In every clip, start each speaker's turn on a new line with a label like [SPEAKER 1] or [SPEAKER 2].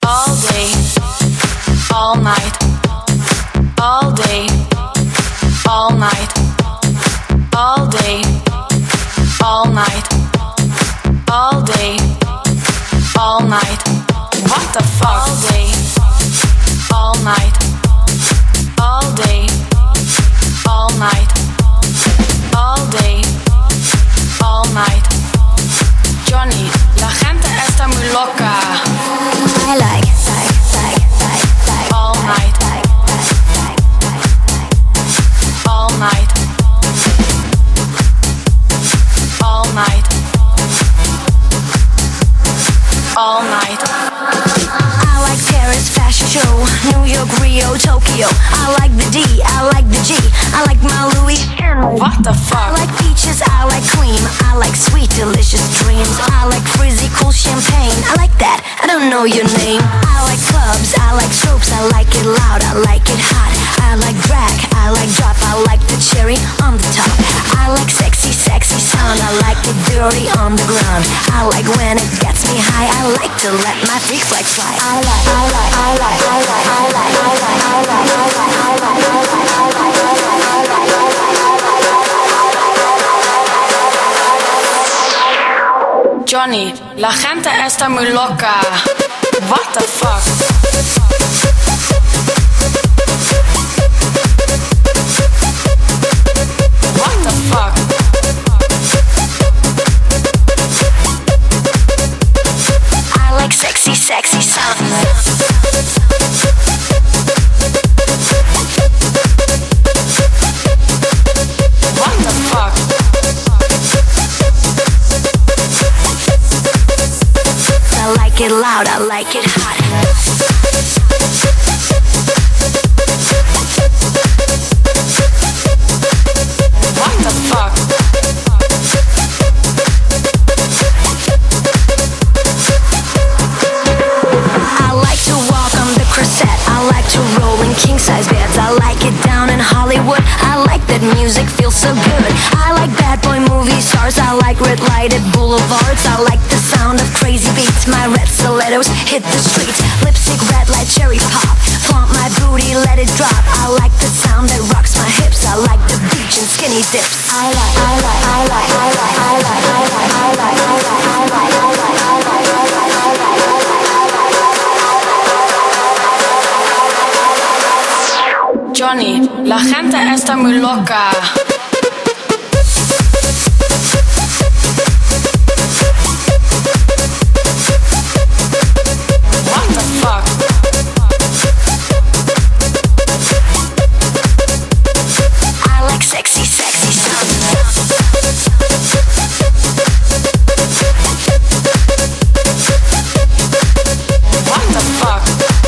[SPEAKER 1] all day, all night, all day, all night, all day, all night, all day, all night. What the fuck? All day, all night, all day, all night, all day, all night. Johnny, la gente está muy loca.
[SPEAKER 2] I like
[SPEAKER 1] all night, all night, all night, all night.
[SPEAKER 2] I like Paris fashion show, New York, Rio, Tokyo. I like the D, I like the G, I like my Louis.
[SPEAKER 1] What the fuck?
[SPEAKER 2] I like peaches, I like cream, I like sweet delicious dreams. I like frizzy cool champagne, I like that, I don't know your name. I like clubs, I like strokes, I like it loud, I like it hot. I like drag, I like drop, I like the cherry on the top. I like sexy, sexy sound, I like it dirty on the ground. I like when it gets me high, I like to let my freak flag fly. I like
[SPEAKER 1] Johnny, la gente está muy loca. What the fuck? What the fuck?
[SPEAKER 2] I like sexy, sexy sound.
[SPEAKER 1] What the fuck?
[SPEAKER 2] I like it loud, I like it hot.
[SPEAKER 1] What the fuck?
[SPEAKER 2] I like to walk on the crescent, I like to roll in king-size beds. I like it down in Hollywood, I like that music feels so good. I like bad boy movie stars, I like red lighted boulevards. I like the sound of crazy beats, my red stilettos hit the streets. Lipstick red like cherry pop, flaunt my booty, let it drop. I like the sound that rocks my hips, I like the beach and skinny dips.
[SPEAKER 1] Johnny, la gente está muy loca. What the fuck?
[SPEAKER 2] I like sexy, sexy sound.
[SPEAKER 1] What the fuck?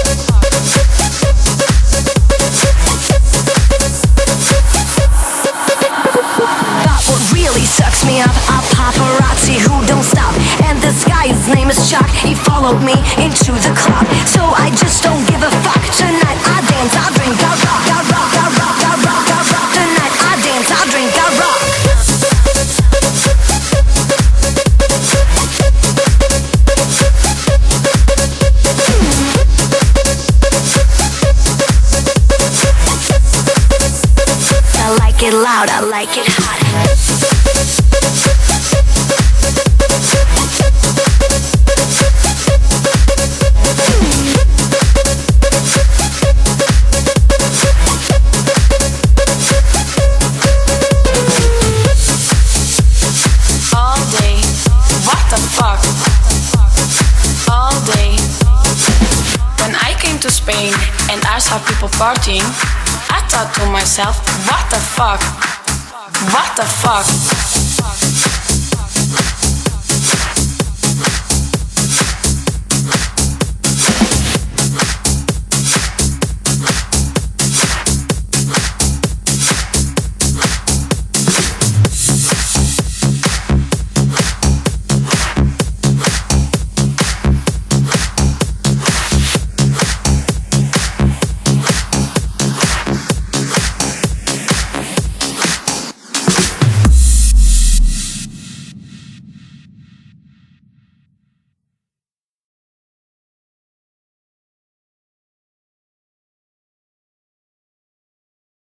[SPEAKER 2] But what really sucks me up are paparazzi who don't stop. And this guy, his name is Chuck, he followed me into the club. So I just don't give a fuck. Tonight I dance, I drink, I rock, I rock, I rock, I rock, I rock. Tonight I dance, I drink, I rock. I like it loud, I like it hot.
[SPEAKER 1] All day. What the fuck? All day. When I came to Spain and I saw people partying, I thought to myself, what the fuck? What the fuck?